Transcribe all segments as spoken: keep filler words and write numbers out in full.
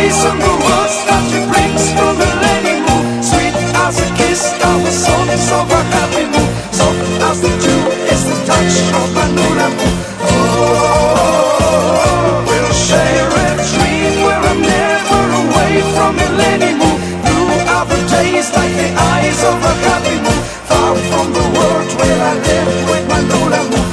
voice and the words that she brings from the lady moon. Sweet as a kiss of the songs of a happy moon. Soft as the dew is the touch of my moon and moon. Oh, we'll share a dream where I'm never away from the lady moon. Blue are the days like the eyes of a happy moon. Far from the world where I live with my moon and moon.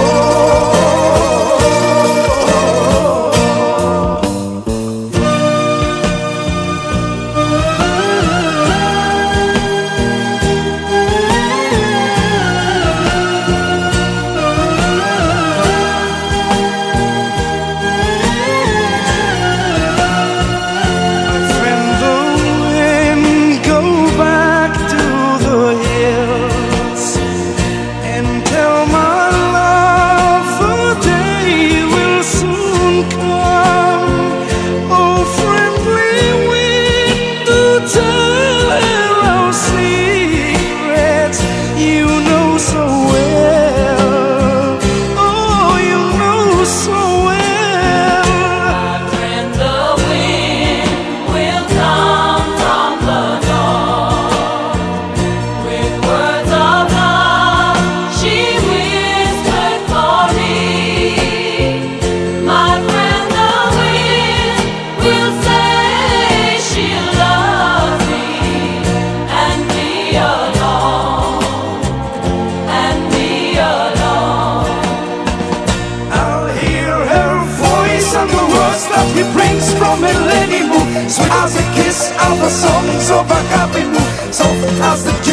He brings from a lady moon, sweet as a kiss of the songs of a happy moon, soft as the